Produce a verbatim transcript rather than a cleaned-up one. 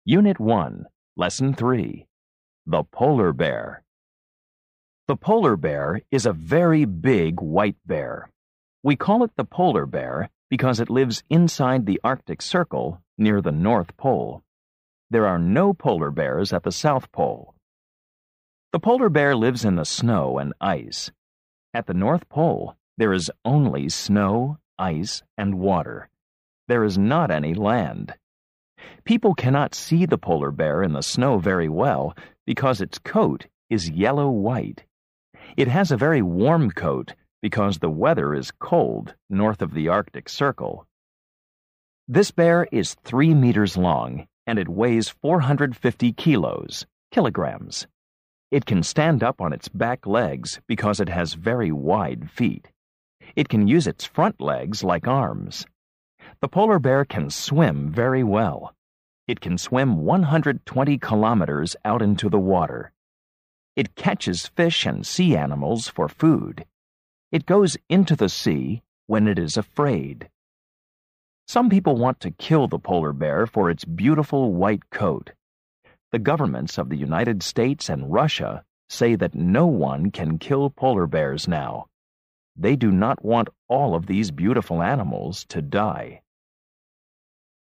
Unit one, Lesson three, The Polar Bear. The polar bear is a very big white bear. We call it the polar bear because it lives inside the Arctic Circle near the North Pole. There are no polar bears at the South Pole. The polar bear lives in the snow and ice. At the North Pole, there is only snow, ice, and water. There is not any land. People cannot see the polar bear in the snow very well because its coat is yellow-white. It has a very warm coat because the weather is cold north of the Arctic Circle. This bear is three meters long and it weighs four hundred fifty kilos, kilograms. It can stand up on its back legs because it has very wide feet. It can use its front legs like arms. The polar bear can swim very well. It can swim one hundred twenty kilometers out into the water. It catches fish and sea animals for food. It goes into the sea when it is afraid. Some people want to kill the polar bear for its beautiful white coat. The governments of the United States and Russia say that no one can kill polar bears now. They do not want all of these beautiful animals to die.